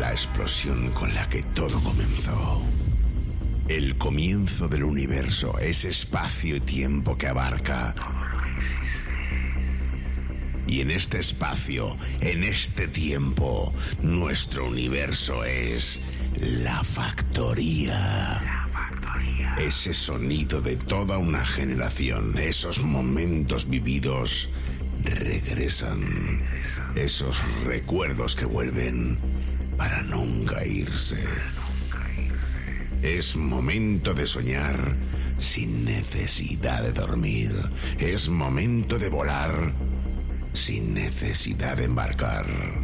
la explosión con la que todo comenzó. El comienzo del universo, ese espacio y tiempo que abarca. Y en este espacio, en este tiempo, nuestro universo es la factoría. Ese sonido de toda una generación, esos momentos vividos regresan. Esos recuerdos que vuelven para nunca irse. Es momento de soñar sin necesidad de dormir. Es momento de volar sin necesidad de embarcar.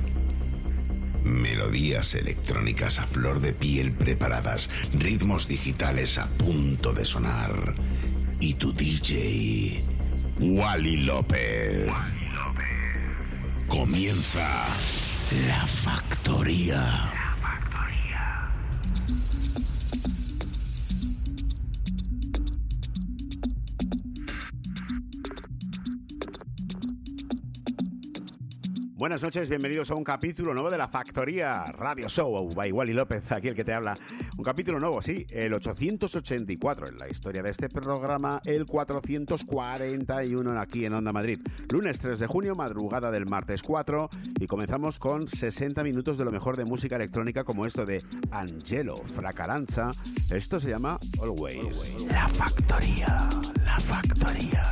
Melodías electrónicas a flor de piel preparadas, ritmos digitales a punto de sonar. Y tu DJ, Wally López. Comienza La Factoría. Buenas noches, bienvenidos a un capítulo nuevo de La Factoría Radio Show by Wally López, aquí el que te habla. Un capítulo nuevo, sí, el 884 en la historia de este programa, el 441 aquí en Onda Madrid. Lunes 3 de junio, madrugada del martes 4, y comenzamos con 60 minutos de lo mejor de música electrónica como esto de Angelo Fracaranza. Esto se llama Always. La Factoría, La Factoría.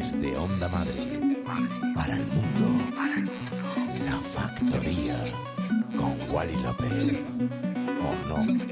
Desde Onda Madrid, para el mundo, La Factoría, con Wally López, ¿o no?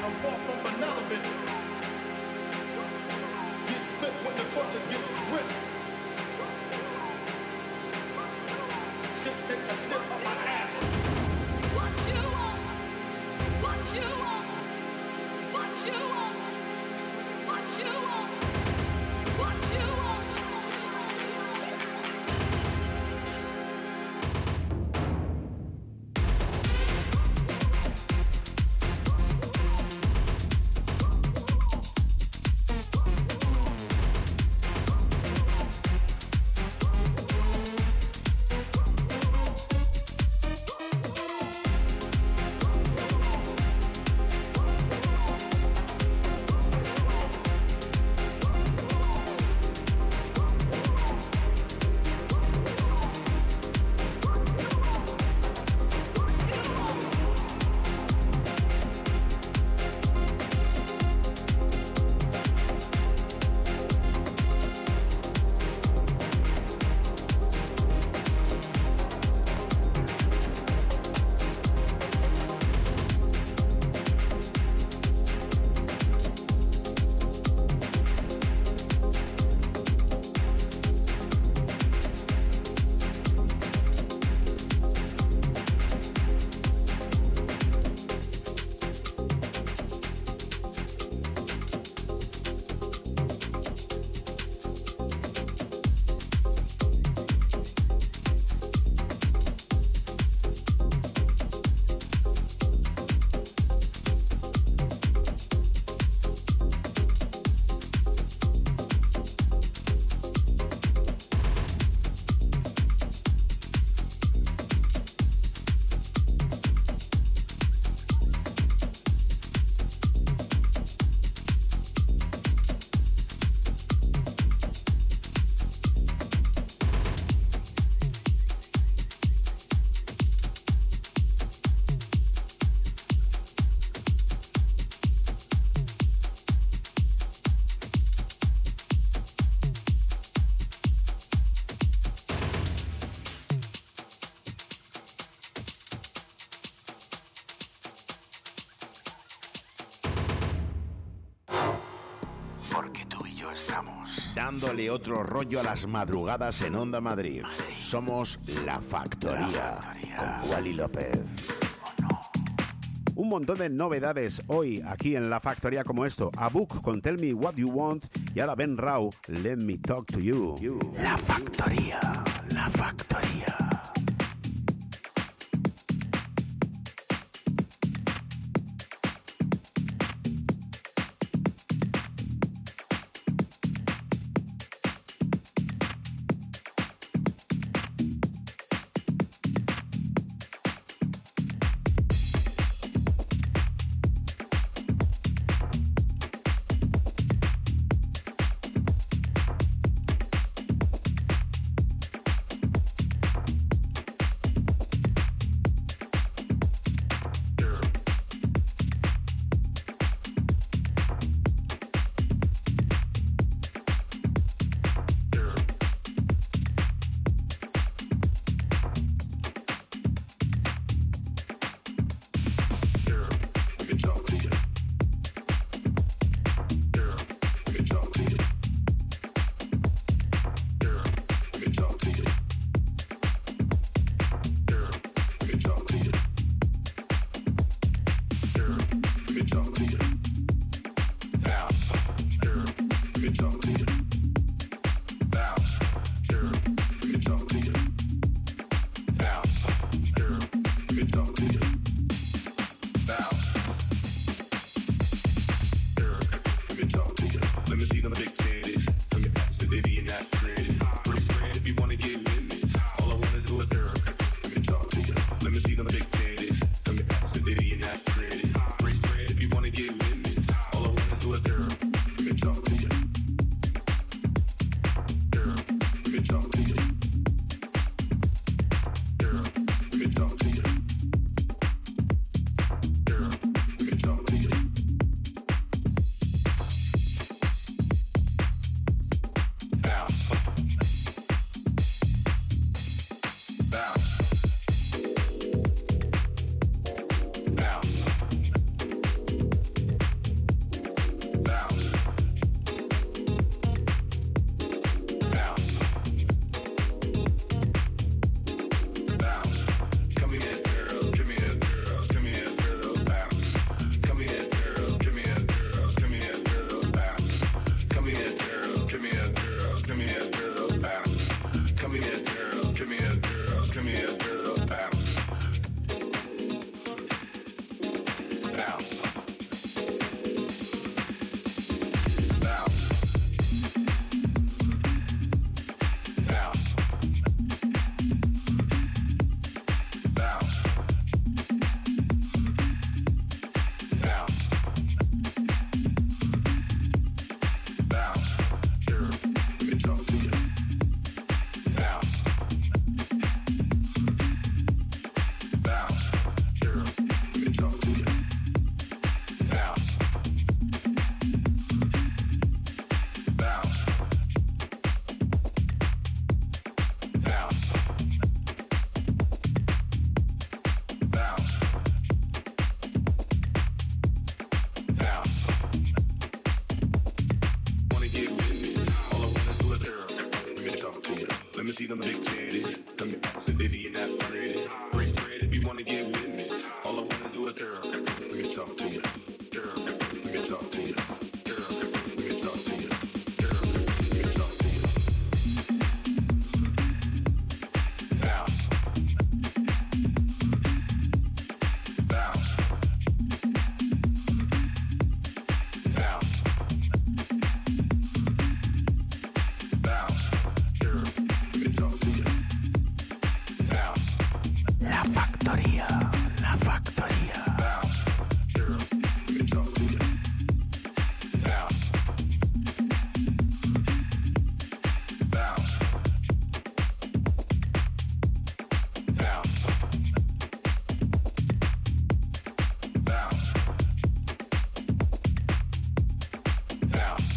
I'm far from irrelevant. Get fit when the cutlass gets ripped. Shit, take a snip up my ass. What you want? What you want? What you want? What you want? What you want? Porque tú y yo estamos dándole otro rollo a las madrugadas en Onda Madrid. Somos La Factoría, con Wally López. Un montón de novedades hoy aquí en La Factoría como esto. A Book con Tell Me What You Want y ahora Ben Rao, Let Me Talk to You. La Factoría, La Factoría. see them big titties. Come here, sit baby, you're not pretty. Break bread if you wanna get with me. All I wanna do is girl, let me talk to you. Girl, let me talk to you. Girl, let me talk to you. Girl, let me talk to you. Bounce. Bounce. Bounce. Bounce. Girl, let me talk to you. Bounce. La factoría, la factoría. Bounce. Girl, let me talk to you. Bounce. Bounce. Bounce. Bounce. Bounce.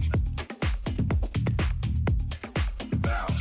Bounce.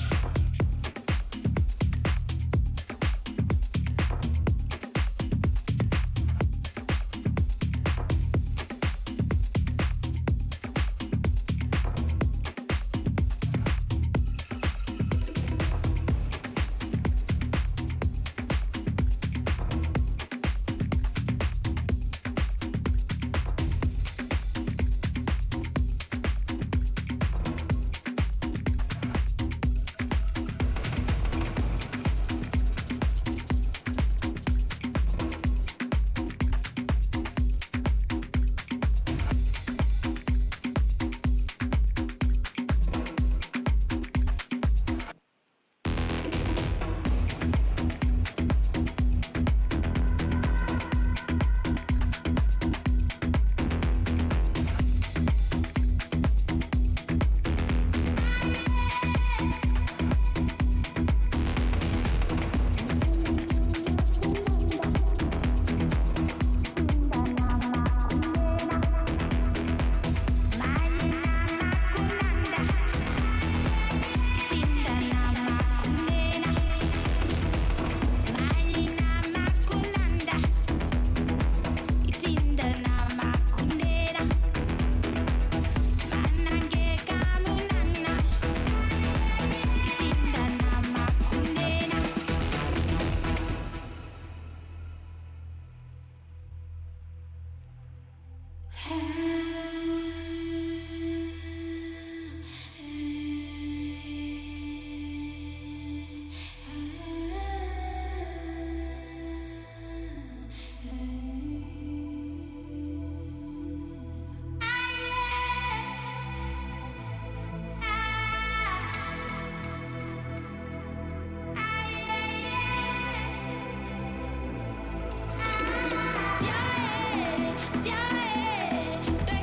Yeah,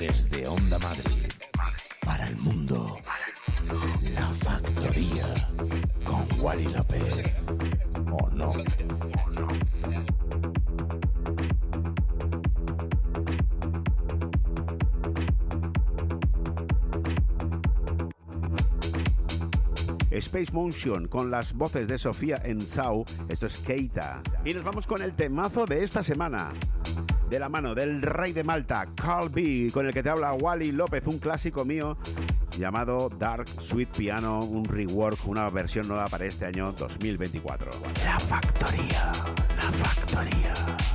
Desde Onda Madrid, para el mundo, La Factoría, con Wally López, ¿o no? Space Motion con las voces de Sofía Ensau. Esto es Keita. Y nos vamos con el temazo de esta semana, de la mano del rey de Malta, Carl B, con el que te habla Wally López, un clásico mío llamado Dark Sweet Piano, un rework, una versión nueva para este año 2024. La Factoría, La Factoría.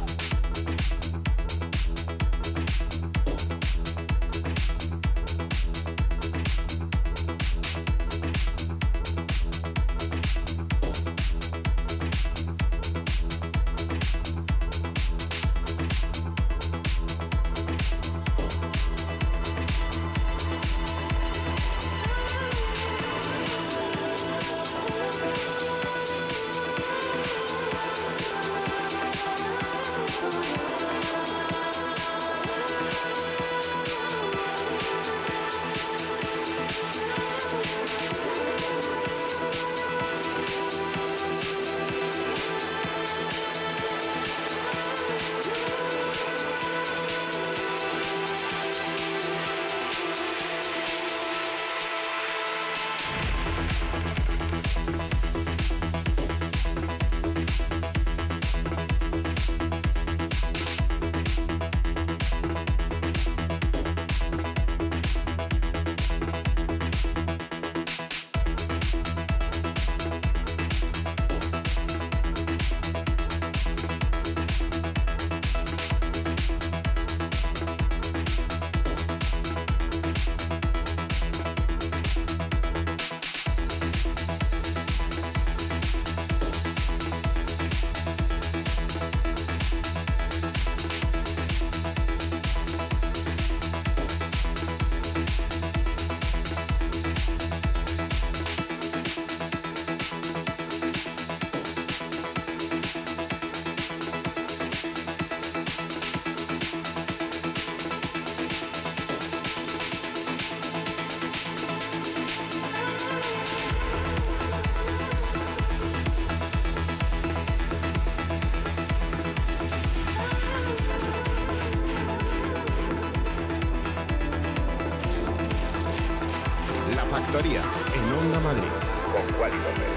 Factoría en Onda Madrid con Wally López.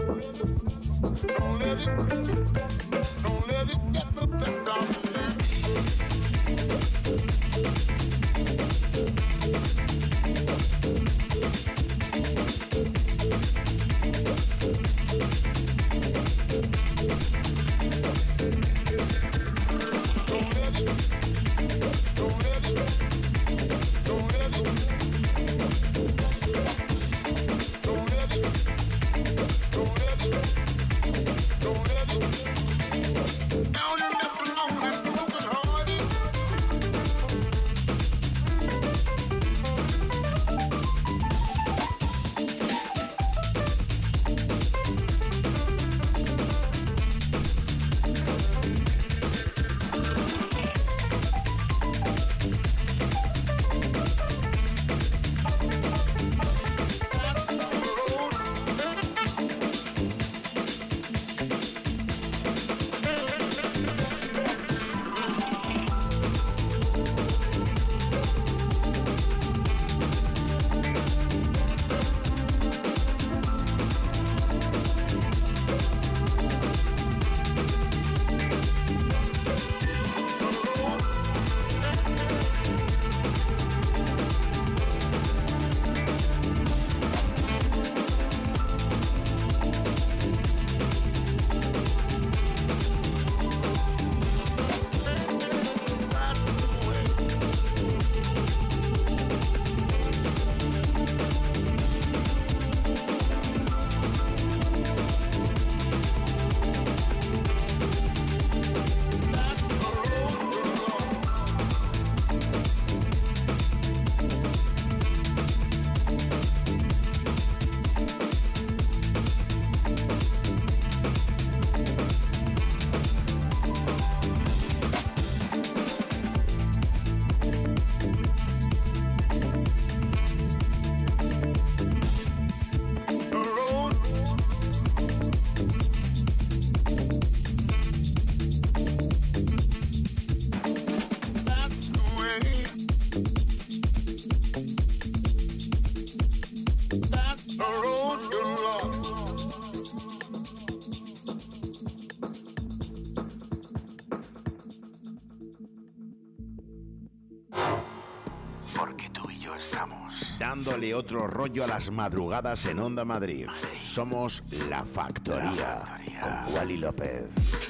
Porque tú y yo estamos dándole otro rollo a las madrugadas en Onda Madrid. Somos La Factoría, con Wally López.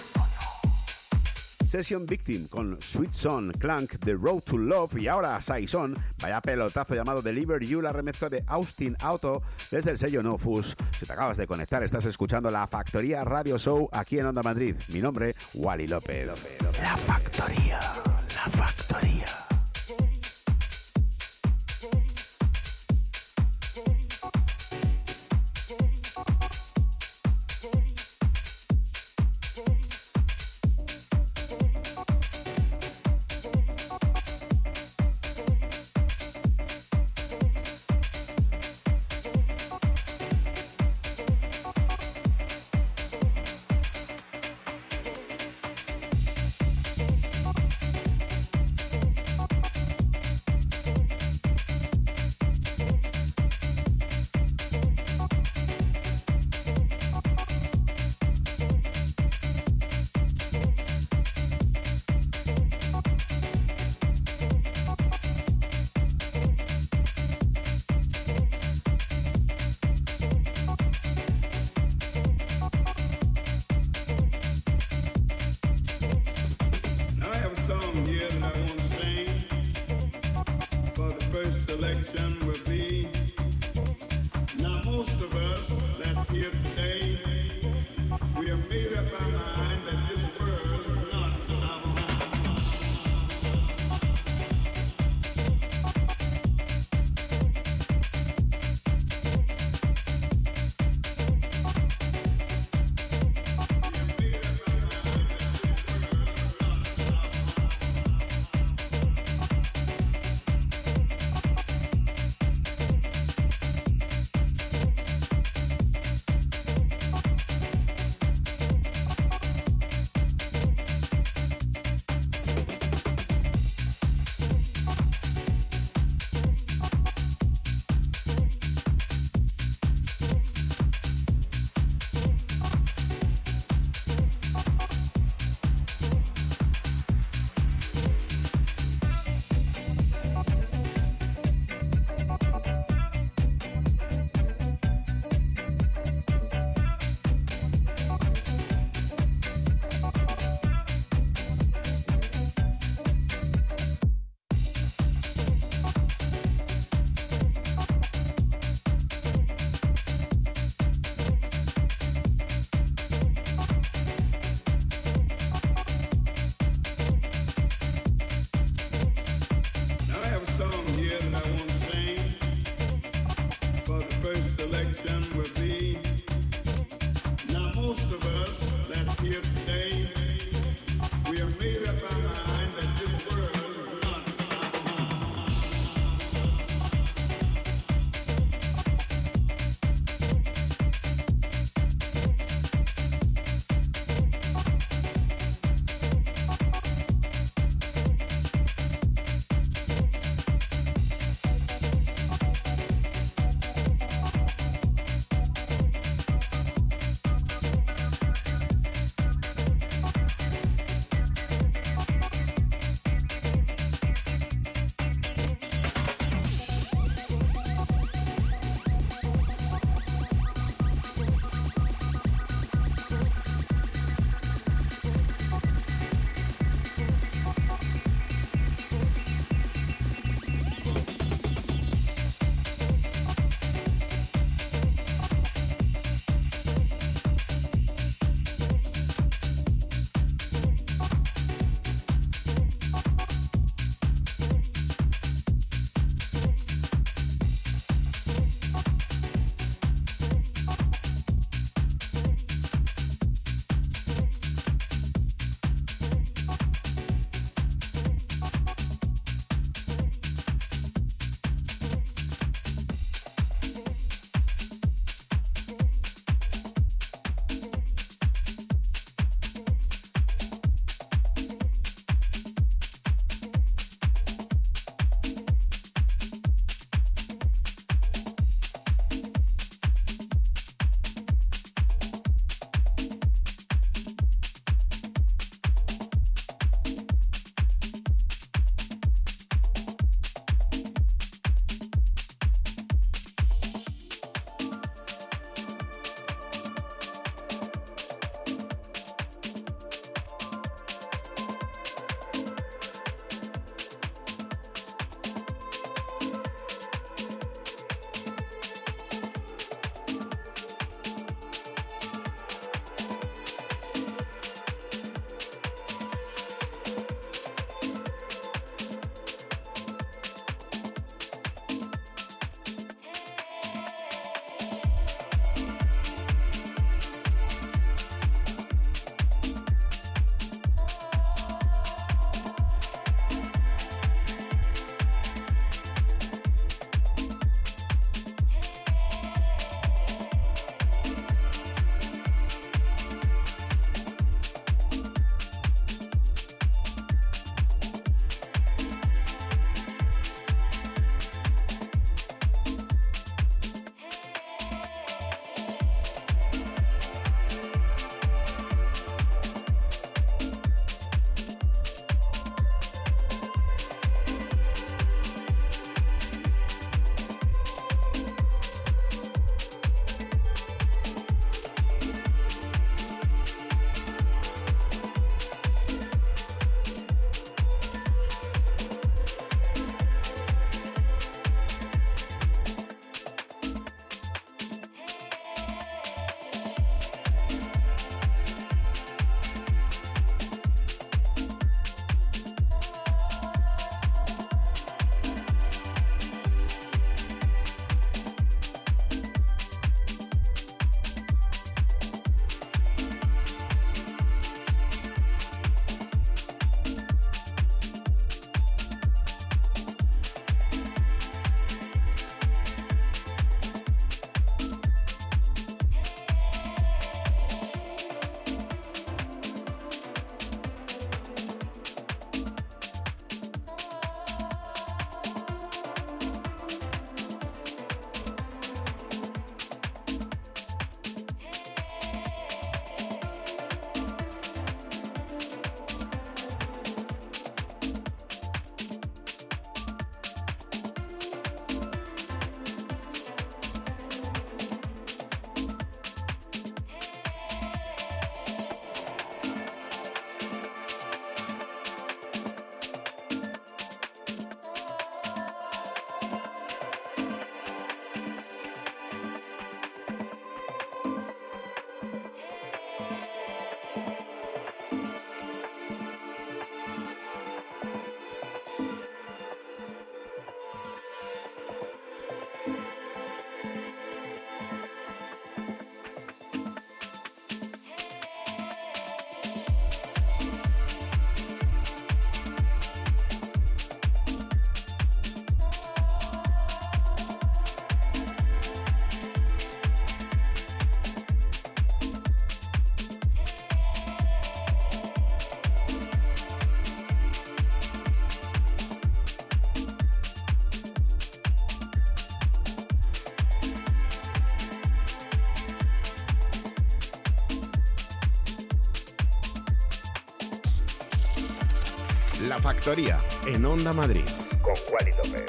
Session Victim con Sweet Son, Clank, The Road to Love y ahora Saison, vaya pelotazo llamado Deliver You, la remezcla de Austin Auto desde el sello No Fus. Si te acabas de conectar, estás escuchando La Factoría Radio Show aquí en Onda Madrid. Mi nombre, Wally López. La Factoría, La Factoría. La Factoría, en Onda Madrid. Con Wally López.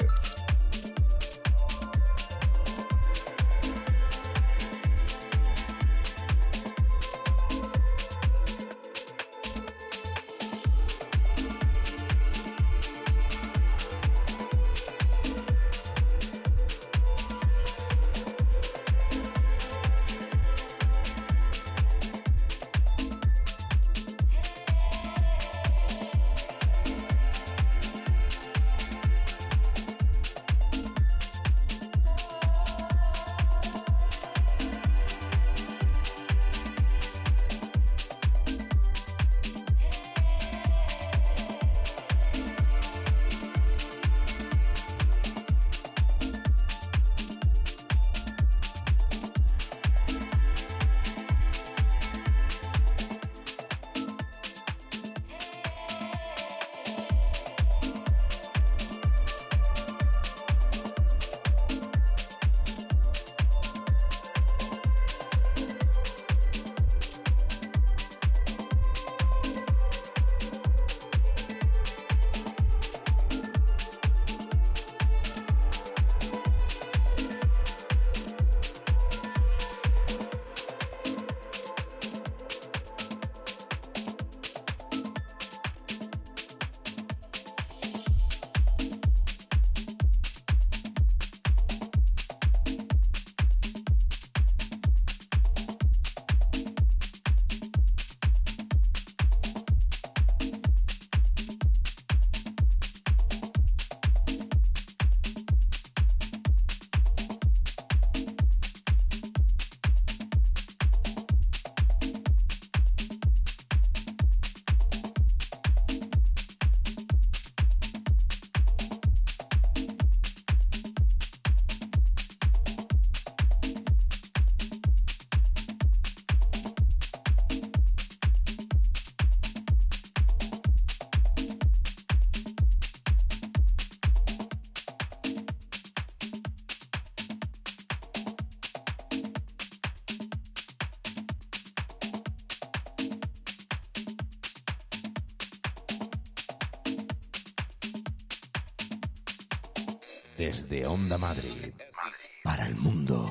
Desde Onda Madrid, para el mundo,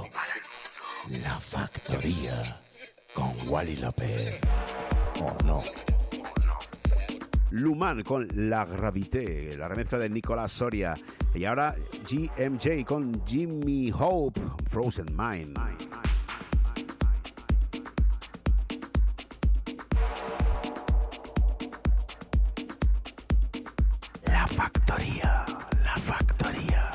La Factoría, con Wally López. ¿O no? Luman con La Gravité, la remezcla de Nicolás Soria. Y ahora GMJ con Jimmy Hope, Frozen Mind. La Factoría, La Factoría.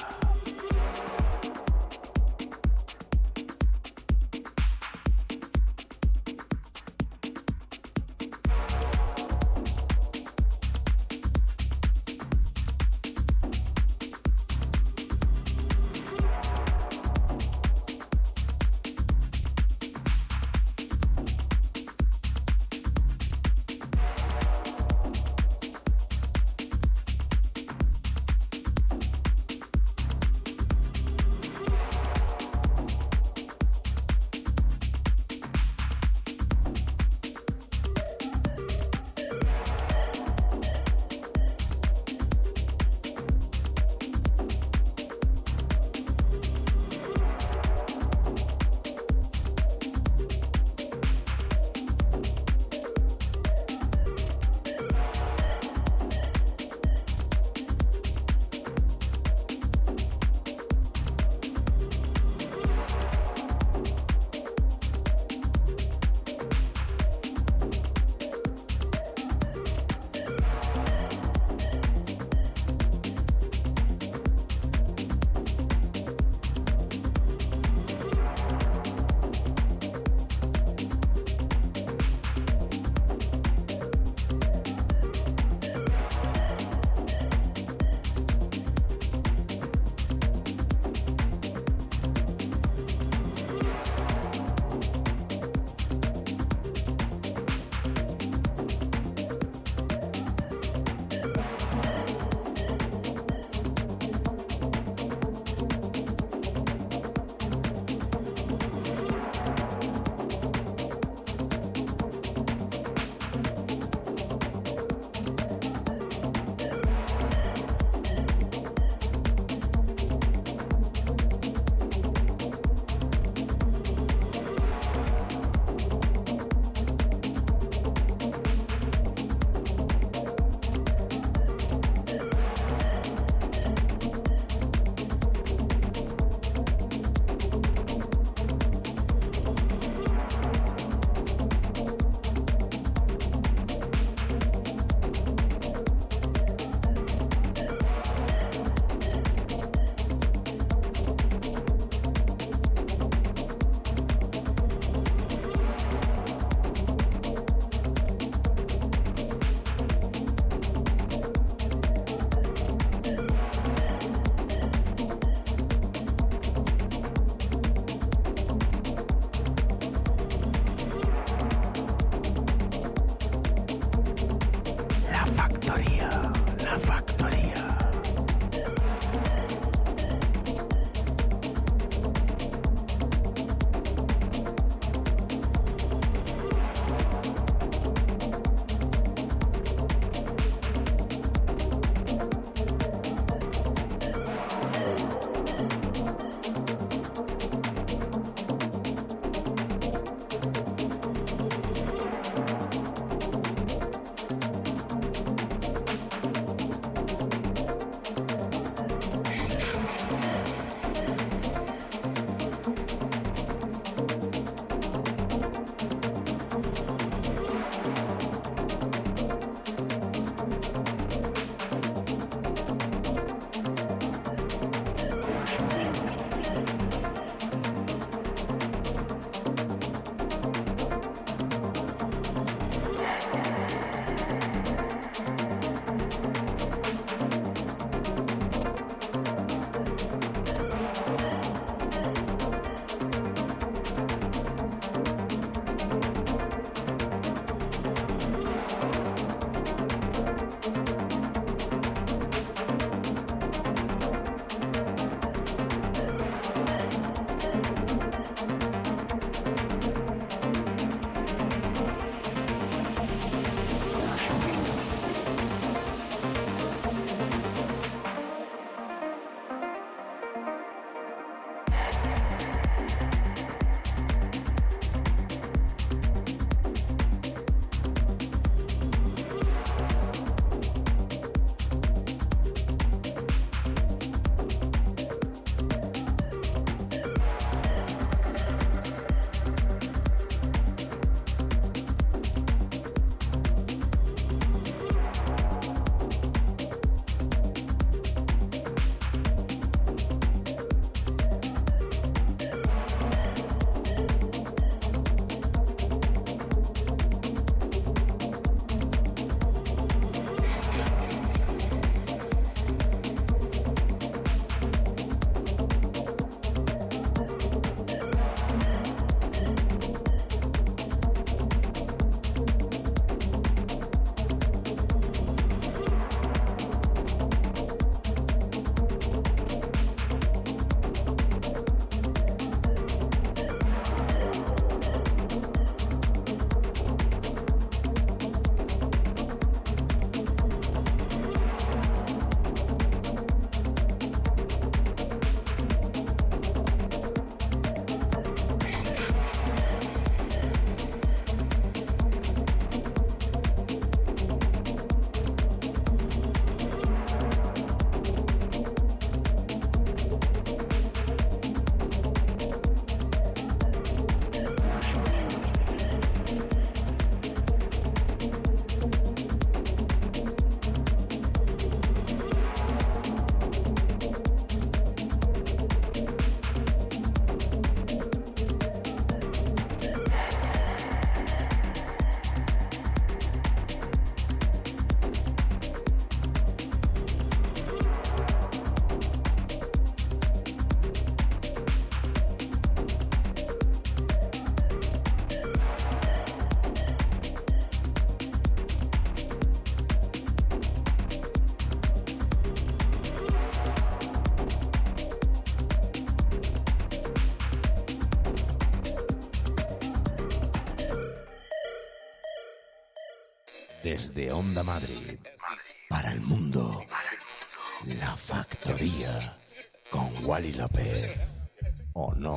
Desde Onda Madrid, para el mundo, La Factoría, con Wally López. ¿O no?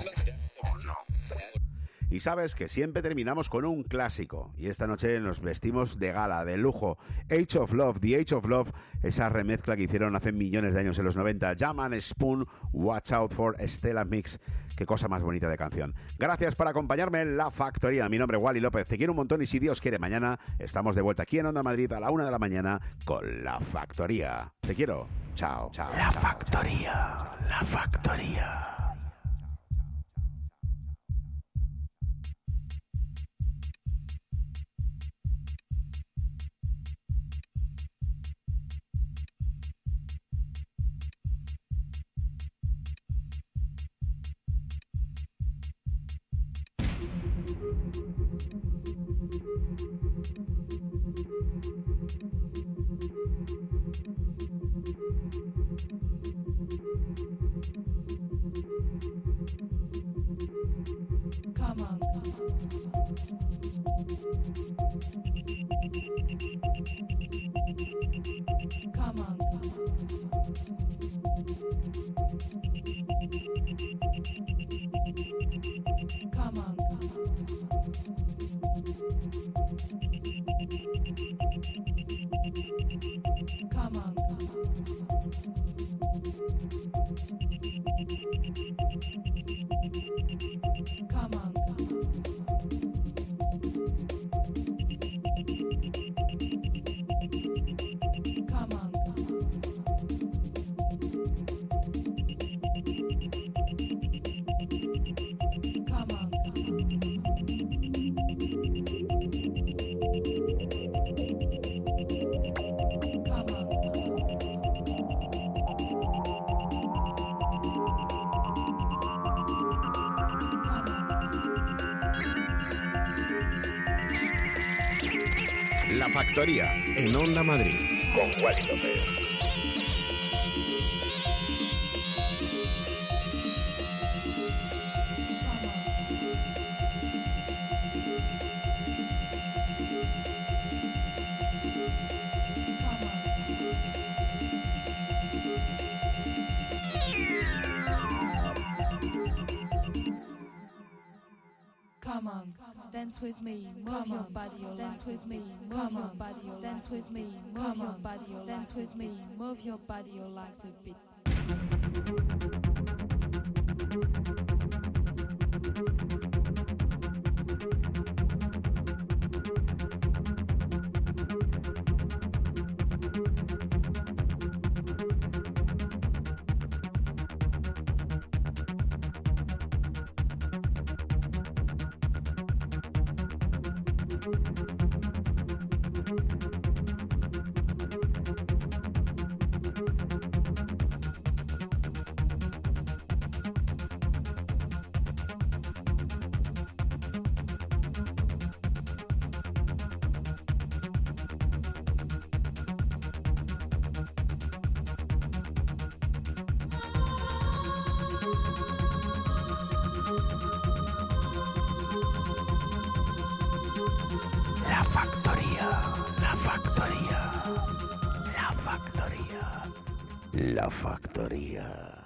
Y sabes que siempre terminamos con un clásico. Y esta noche nos vestimos de gala, de lujo. Age of Love, The Age of Love, esa remezcla que hicieron hace millones de años en los 90. Jam and Spoon, Watch Out for Stella Mix. Qué cosa más bonita de canción. Gracias por acompañarme en La Factoría. Mi nombre es Wally López. Te quiero un montón y si Dios quiere, mañana estamos de vuelta aquí en Onda Madrid a la 1 de la mañana con La Factoría. Te quiero. Chao, chao. La Factoría, La Factoría. Come on. Come on. Come on. Come on. Come on. Come on. Come on. Come on. La Factoría, en Onda Madrid, con Wally López. Come on, dance with me, move your body, dance with me, move your body, dance with me, move your body, dance with me, move your body, your legs a bit. La Factoría, La Factoría, La Factoría, La Factoría.